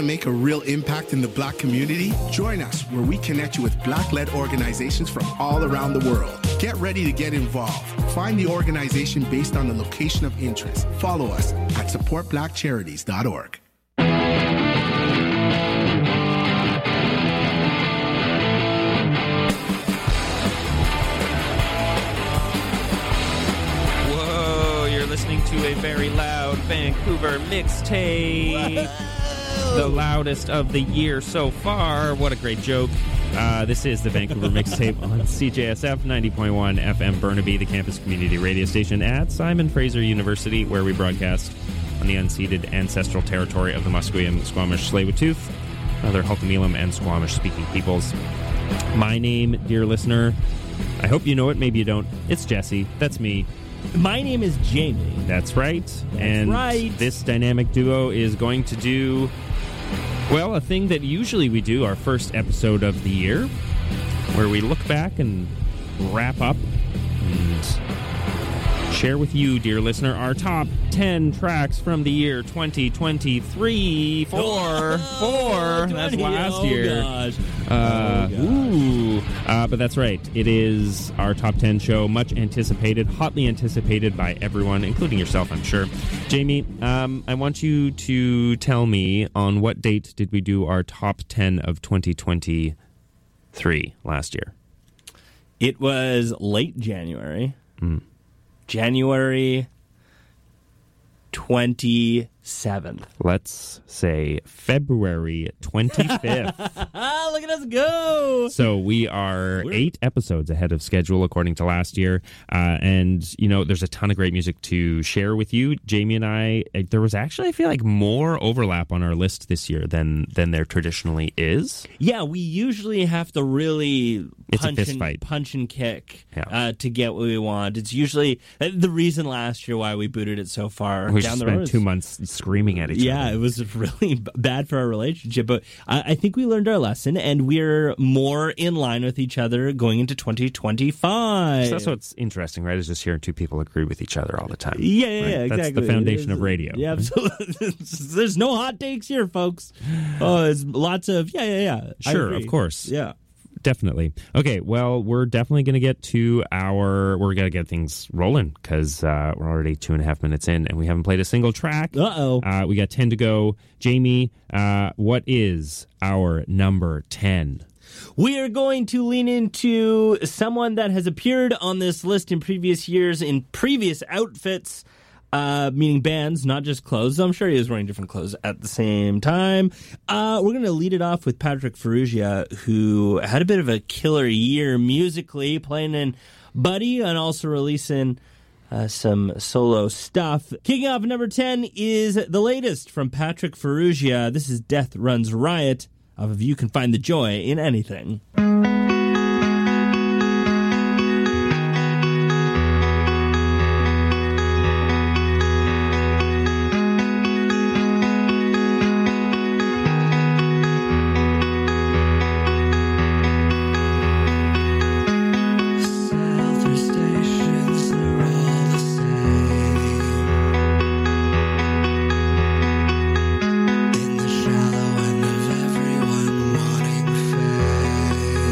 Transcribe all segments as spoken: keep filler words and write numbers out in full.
Make a real impact in the Black community? Join us where we connect you with Black-led organizations from all around the world. Get ready to get involved. Find the organization based on the location of interest. Follow us at support black charities dot org. Whoa, you're listening to a very loud Vancouver mixtape. The loudest of the year so far. What a great joke. Uh, this is the Vancouver Mixtape on C J S F ninety point one F M Burnaby, the campus community radio station at Simon Fraser University, where we broadcast on the unceded ancestral territory of the Musqueam, Squamish, Tsleil-Waututh, other Halkah-Milam and Squamish-speaking peoples. My name, dear listener, I hope you know it, maybe you don't. It's Jesse. That's me. My name is Jamie. That's right. That's and right. This dynamic duo is going to do, well, a thing that usually we do, our first episode of the year, where we look back and wrap up and share with you, dear listener, our top ten tracks from the year twenty twenty-three. Four. Oh, Four. That's twenty last oh, year. Gosh. Uh, oh, gosh. Ooh. Uh, but that's right. It is our top ten show, much anticipated, hotly anticipated by everyone, including yourself, I'm sure. Jamie, um, I want you to tell me on what date did we do our top ten of twenty twenty-three last year? It was late January. Mm. January twenty-seventh. Let's say February twenty-fifth. Look at us go! So we are We're... eight episodes ahead of schedule, according to last year. Uh, and, you know, there's a ton of great music to share with you. Jamie and I, there was actually, I feel like, more overlap on our list this year than, than there traditionally is. Yeah, we usually have to really It's punch, a fist and, fight. punch and kick Yeah. uh, to get what we want. It's usually uh, the reason last year why we booted it so far We down just the spent road. two months screaming at each Yeah, other. it was really b- bad for our relationship, but I, I think we learned our lesson, and we're more in line with each other going into twenty twenty-five. So that's what's interesting, right? Is just hearing two people agree with each other all the time. Yeah, yeah, right? yeah, exactly. That's the foundation of radio. Yeah, right? absolutely. There's no hot takes here, folks. Oh, there's lots of yeah, yeah, yeah. I Sure, agree. of course. Yeah. Definitely. Okay, well, we're definitely going to get to our... We're going to get things rolling because uh, we're already two and a half minutes in and we haven't played a single track. Uh-oh. Uh, we got ten to go. Jamie, uh, what is our number ten? We are going to lean into someone that has appeared on this list in previous years in previous outfits, uh, meaning bands, not just clothes. I'm sure he was wearing different clothes at the same time. Uh, we're going to lead it off with Patrick Ferrugia, who had a bit of a killer year musically, playing in Buddy and also releasing uh, some solo stuff. Kicking off at number ten is the latest from Patrick Ferrugia. This is Death Runs Riot, of You Can Find the Joy in Anything. In the shallow end of everyone wanting fame.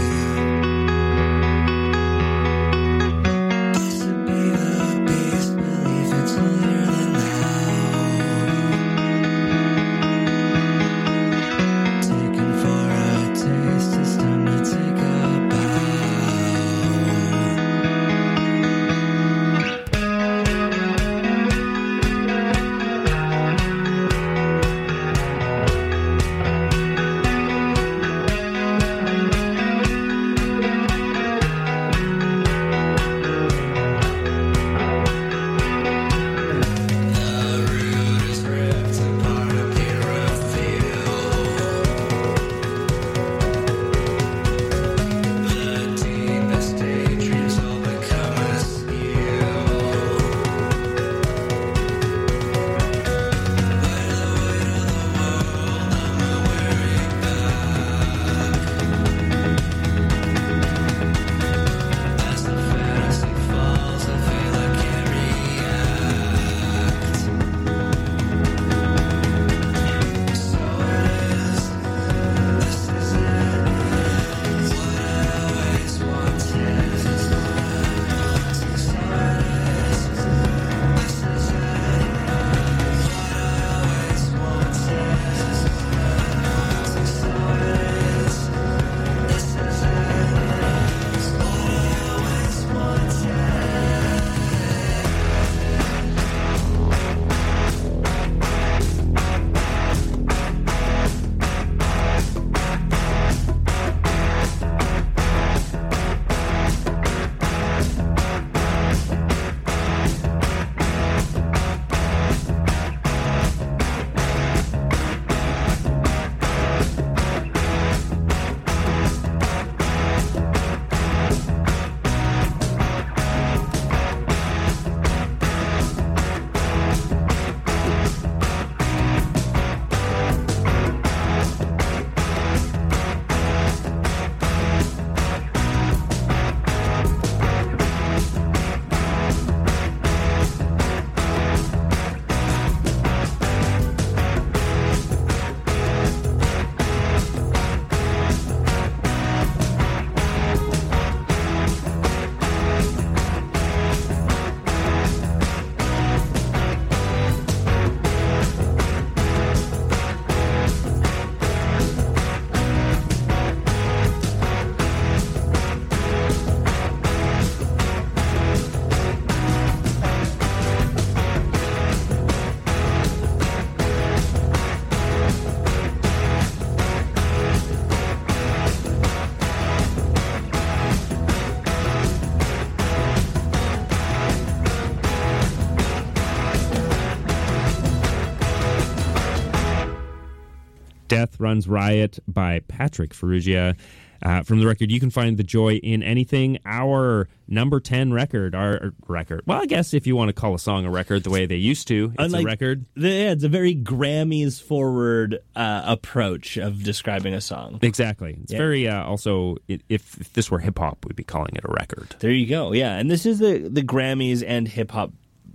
Runs Riot by Patrick Ferrugia. Uh, from the record, You Can Find the Joy in Anything, our number ten record, our record. Well, I guess if you want to call a song a record the way they used to, it's Unlike, a record. The, yeah, it's a very Grammys forward uh, approach of describing a song. Exactly. It's yeah. very, uh, also, if, if this were hip-hop, we'd be calling it a record. There you go, yeah. And this is the, the Grammys and hip-hop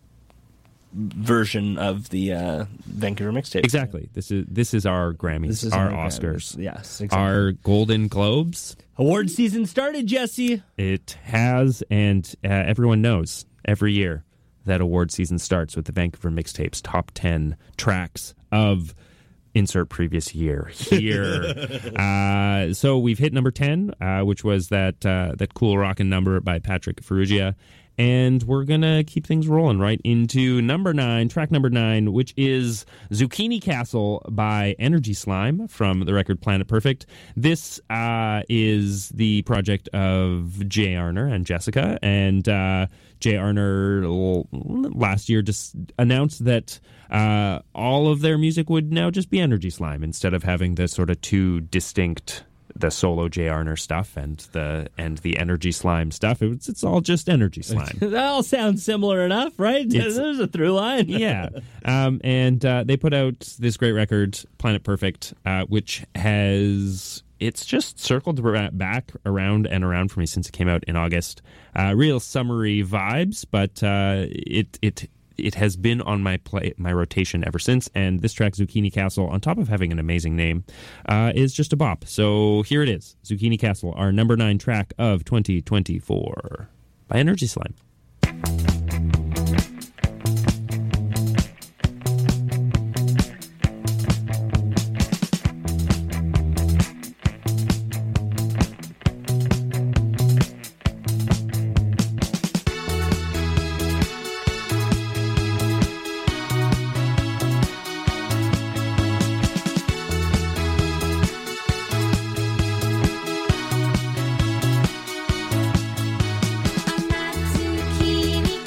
version of the uh, Vancouver mixtape. Exactly. This is this is our Grammys, this is our, our Oscars, Grammys. Yes, exactly. Our Golden Globes. Award season started, Jesse. It has, and uh, everyone knows every year that award season starts with the Vancouver Mixtapes top ten tracks of insert previous year here. uh, so we've hit number ten, uh, which was that uh, that cool rockin' number by Patrick Ferrugia. And we're going to keep things rolling right into number nine, track number nine, which is Zucchini Castle by Energy Slime from the record Planet Perfect. This uh, is the project of Jay Arner and Jessica. And uh, Jay Arner last year just announced that uh, all of their music would now just be Energy Slime instead of having the sort of two distinct the solo Jay Arner stuff and the and the Energy Slime stuff. It's it's all just Energy Slime. That all sounds similar enough, right? It's, There's a through line. Yeah. Um, and uh, they put out this great record, Planet Perfect, uh, which has... It's just circled back around and around for me since it came out in August. Uh, real summery vibes, but uh, it it it has been on my play my rotation ever since. And this track, Zucchini Castle, on top of having an amazing name, uh, is just a bop. So here it is, Zucchini Castle, our number nine track of twenty twenty-four by Energy Slime. Zucchini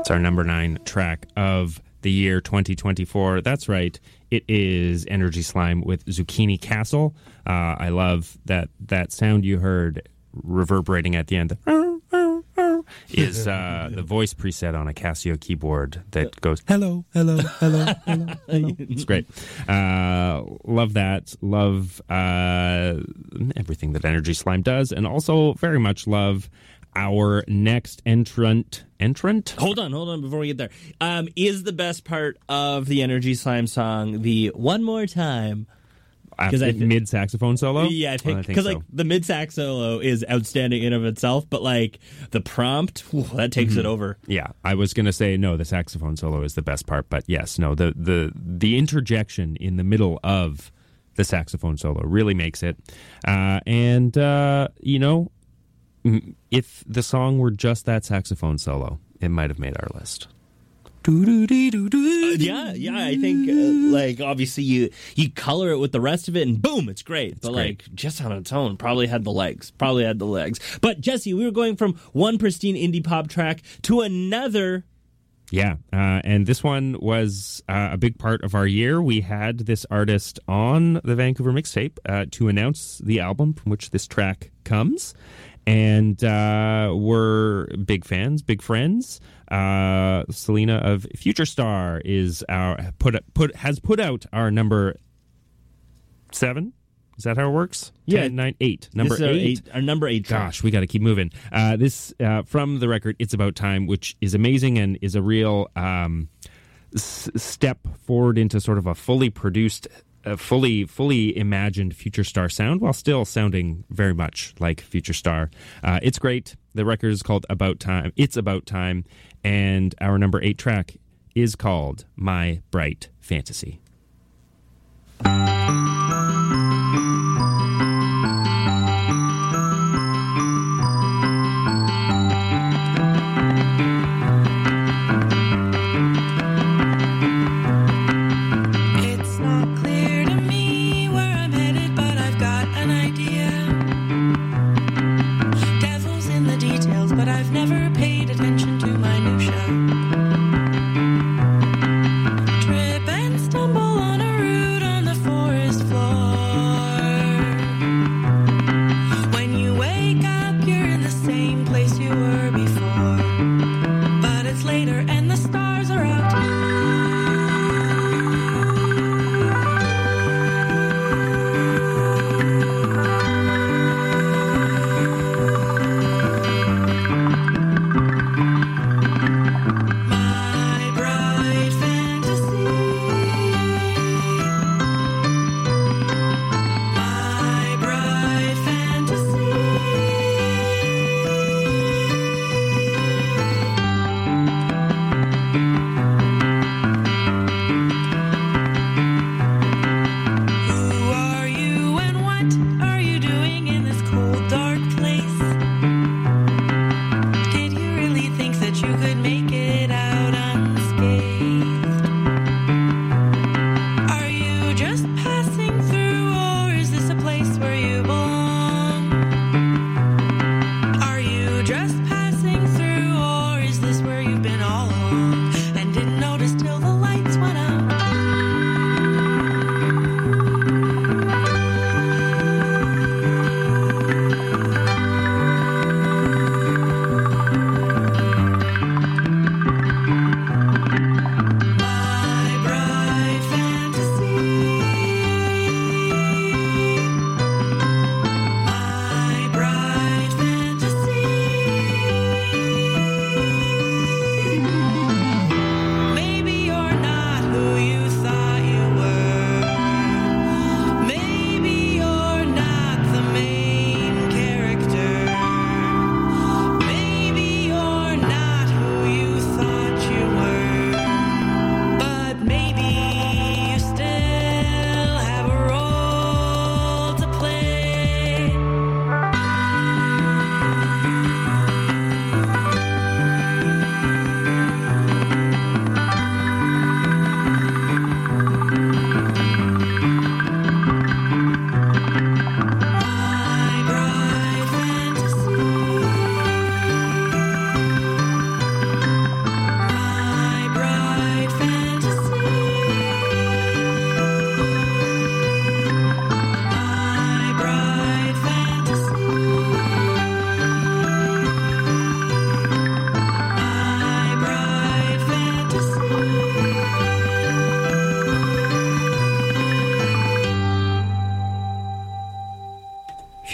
It's our number nine track of the year twenty twenty-four. That's right. It is Energy Slime with Zucchini Castle. Uh, I love that that sound you heard reverberating at the end. Is uh, the voice preset on a Casio keyboard that goes, hello, hello, hello, hello, hello. It's great. Uh, love that. Love uh, everything that Energy Slime does. And also very much love our next entrant. Entrant? Hold on, hold on before we get there. Um, is the best part of the Energy Slime song the one more time? Because I th- mid saxophone solo, yeah, I think because well, like the mid sax solo is outstanding in of itself, but like the prompt whew, that takes mm-hmm. it over. Yeah, I was gonna say no, the saxophone solo is the best part, but yes, no, the the the interjection in the middle of the saxophone solo really makes it. Uh, and uh, you know, if the song were just that saxophone solo, it might have made our list. Yeah, yeah, I think, uh, like, obviously you you color it with the rest of it, and boom, it's great. It's but, great. like, just on its own, probably had the legs. Probably had the legs. But, Jesse, we were going from one pristine indie pop track to another. Yeah, uh, and this one was uh, a big part of our year. We had this artist on the Vancouver Mixtape uh, to announce the album from which this track comes. And uh, we're big fans, big friends. Uh, Selena of Future Star is our put put has put out our number seven. Is that how it works? Yeah, Ten, nine, eight. Number this is our eight. eight. Our number eight. Track. Gosh, we got to keep moving. Uh, this uh, from the record. It's About Time, which is amazing and is a real um, s- step forward into sort of a fully produced. A fully, fully imagined Future Star sound while still sounding very much like Future Star. Uh, it's great. The record is called About Time. It's About Time. And our number eight track is called My Bright Fantasy. Trip and stumble on a route on the forest.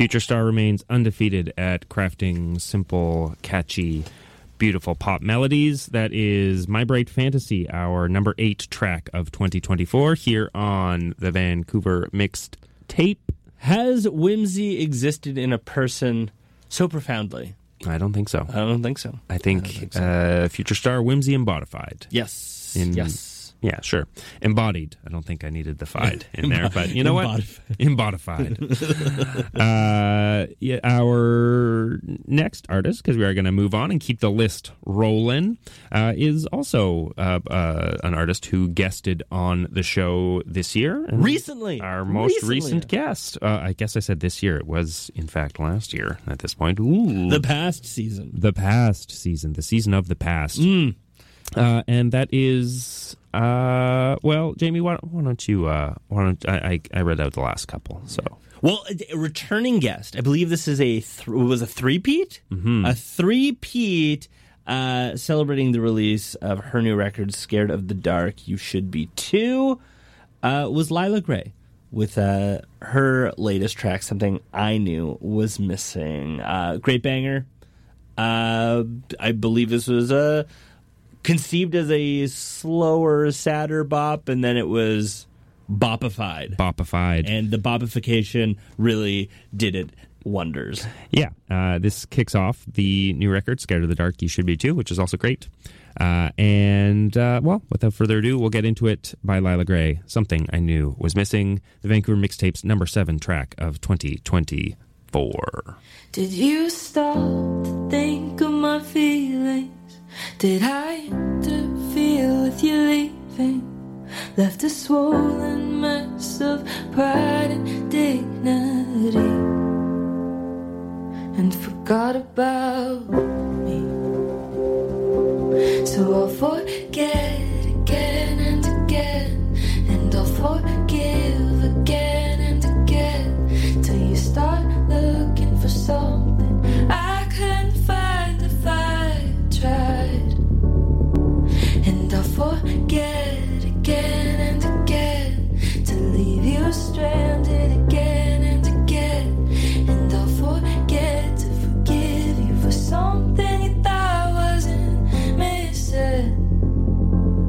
Future Star remains undefeated at crafting simple, catchy, beautiful pop melodies. That is My Bright Fantasy, our number eight track of twenty twenty-four here on the Vancouver Mixed Tape. Has whimsy existed in a person so profoundly? I don't think so. I don't think so. I think, I don't think so. uh, Future Star, whimsy embodified. Yes. In- yes. Yeah, sure. Embodied. I don't think I needed the "fied" in there, but you know what? Embodified. uh, yeah, our next artist, because we are going to move on and keep the list rolling, uh, is also uh, uh, an artist who guested on the show this year. Recently. Our most Recently. recent guest. Uh, I guess I said this year. It was, in fact, last year at this point. Ooh. The past season. The past season. The season of the past. Mm. Uh, and that is, uh, well, Jamie, why, why don't you, uh, why don't, I, I, I read out the last couple, so. Well, a returning guest. I believe this is a, th- it was a three-peat? Mm-hmm. A three-peat uh, celebrating the release of her new record, Scared of the Dark, You Should Be Too, uh, was Lila Gray with uh, her latest track, Something I Knew Was Missing. Uh, great banger. Uh, I believe this was a... conceived as a slower, sadder bop, and then it was bopified. Bopified. And the bopification really did it wonders. Yeah. Uh, this kicks off the new record, Scared of the Dark, You Should Be Too, which is also great. Uh, and, uh, well, without further ado, we'll get into it by Lila Gray, Something I Knew Was Missing, the Vancouver Mixtapes number seven track of twenty twenty-four. Did you stop to think of my feelings? Did I interfere with you leaving? Left a swollen mess of pride and dignity, and forgot about me. So I'll forget again and again, and I'll forgive again and again, till you start looking for something I couldn't find if I tried. And I'll forget again and again, to leave you stranded again and again. And I'll forget to forgive you for something you thought wasn't missing.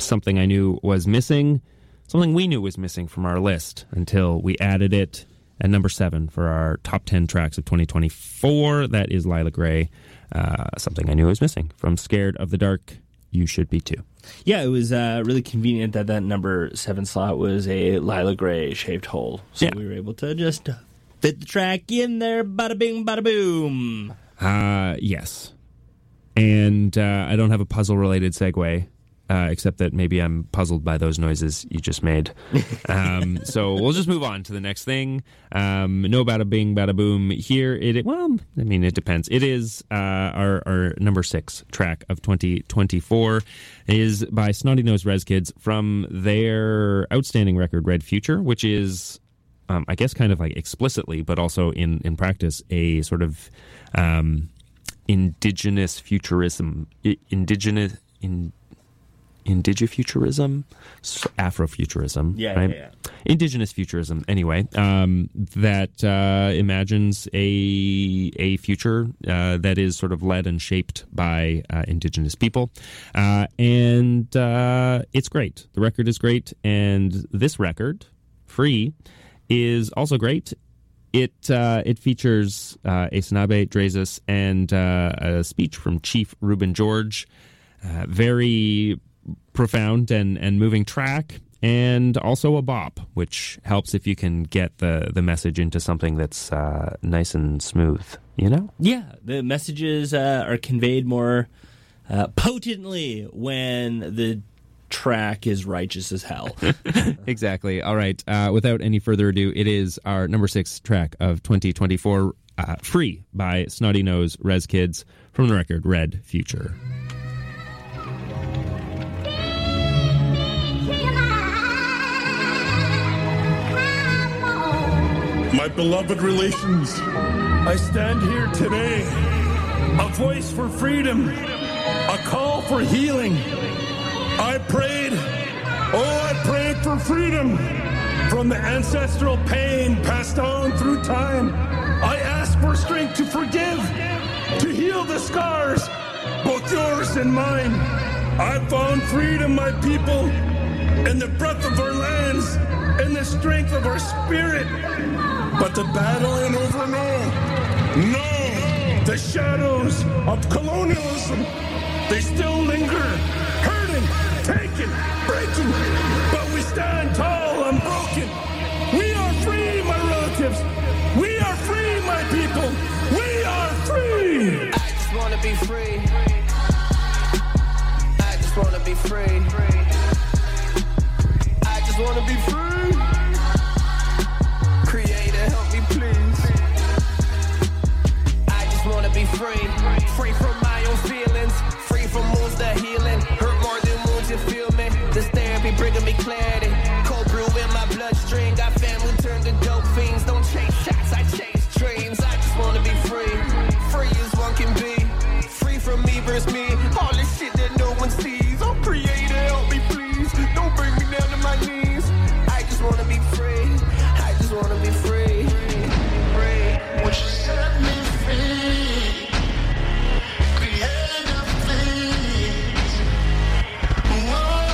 something I knew was missing, something we knew was missing from our list until we added it at number seven for our top ten tracks of twenty twenty-four. That is Lila Grey, uh, something I knew was missing from Scared of the Dark. You should be too. Yeah, it was uh, really convenient that that number seven slot was a Lila Grey shaved hole. So yeah. we were able to just fit the track in there, bada bing, bada boom. Uh, yes. And uh, I don't have a puzzle-related segue, uh, except that maybe I'm puzzled by those noises you just made. Um, so we'll just move on to the next thing. Um, no bada bing, bada boom. Here it, well, I mean, it depends. It is uh, our, our number six track of twenty twenty-four is by Snotty Nose Rez Kids from their outstanding record, Red Future, which is, um, I guess, kind of like explicitly, but also in, in practice, a sort of um, indigenous futurism, indigenous, in, indigifuturism, Afrofuturism, Yeah, right? yeah, yeah. Indigenous futurism, anyway, um, that uh, imagines a a future uh, that is sort of led and shaped by uh, indigenous people. Uh, and uh, it's great. The record is great. And this record, Free, is also great. It uh, it features uh, Esanabe Drezus and uh, a speech from Chief Reuben George. Uh, very profound and, and moving track, and also a bop, which helps if you can get the, the message into something that's uh, nice and smooth, you know? Yeah, the messages uh, are conveyed more uh, potently when the track is righteous as hell. Exactly. All right. Uh, without any further ado, it is our number six track of twenty twenty-four, uh, Free by Snotty Nose Rez Kids from the record Red Future. My beloved relations, I stand here today, a voice for freedom, a call for healing. I prayed, oh, I prayed for freedom from the ancestral pain passed on through time. I asked for strength to forgive, to heal the scars, both yours and mine. I found freedom, my people, in the breath of our lands, in the strength of our spirit. But the battle ain't over, no. No, the shadows of colonialism, they still linger, hurting, taking, breaking. But we stand tall, unbroken. We are free, my relatives. We are free, my people. We are free. I just wanna be free. I just wanna be free. I just wanna be free. Creator, help me please. I just wanna be free. Free from my own feelings. Free from wounds that healing. Hurt more than wounds, you feel me? This therapy bringing me clarity. Cold brew in my bloodstream. Got family turned to dope fiends. Don't chase shots, I chase dreams. I just wanna be free. Free as one can be. Free from me versus me. All this shit that no one sees. Oh, Creator, help me please. Don't bring me down to my knees. I just wanna be free. I just wanna be free. Free. Would you set me free? Create a things. Whoa.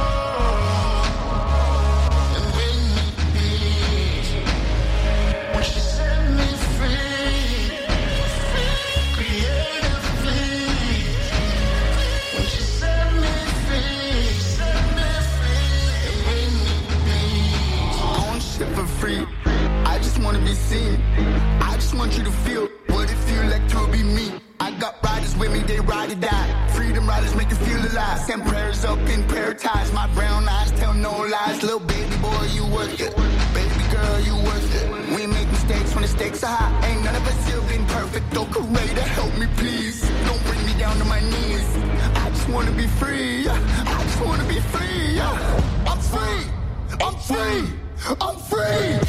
And bring me peace. Would you set me free? Create a things. Would you set me free? Set me free. And bring me peace. On shit for free. I just wanna be seen. I just want you to feel what it feel like to be me. I got riders with me, they ride or die. Freedom riders make you feel alive. Send prayers up in paradise. My brown eyes tell no lies. Little baby boy, you worth it. Baby girl, you worth it. We make mistakes when the stakes are high. Ain't none of us here been perfect. Oh, Creator, help me please. Don't bring me down to my knees. I just wanna be free. I just wanna be free. I'm free. I'm free. I'm free.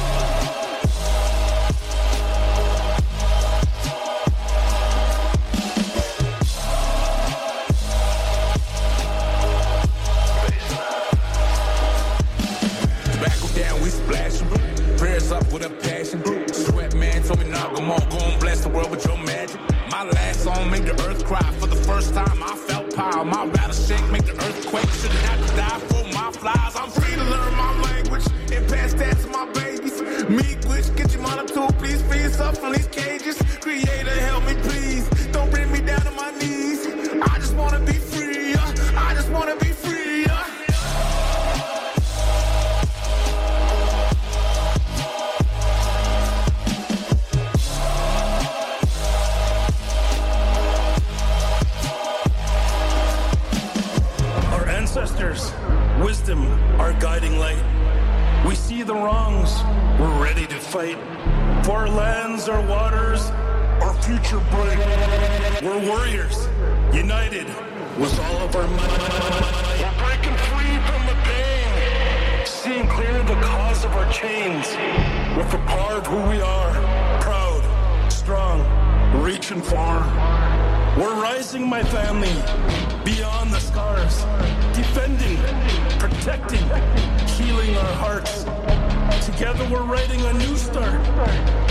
Prayers up with a passion. Sweat man told me, nah, come on, go and bless the world with your magic. My last song made the earth cry. For the first time I felt power. My rattlesnake make the earthquake. Shouldn't have to die for my flies. I'm free to learn my language and pass that to my babies. Me, glitch, get your monitor too. Please free yourself from these cages. Creator, help me, please. Don't bring me down to my knees. I just wanna be free. uh, I just wanna be free. uh. Our ancestors, wisdom, our guiding light. We see the wrongs, we're ready to fight. For our lands, our waters, our future bright. We're warriors, united with all of our might. We're breaking free from the pain, seeing clear the cause of our chains. With the power of who we are, proud, strong, reaching far. We're rising, my family, beyond the scars, defending, protecting, healing our hearts. Together we're writing a new start.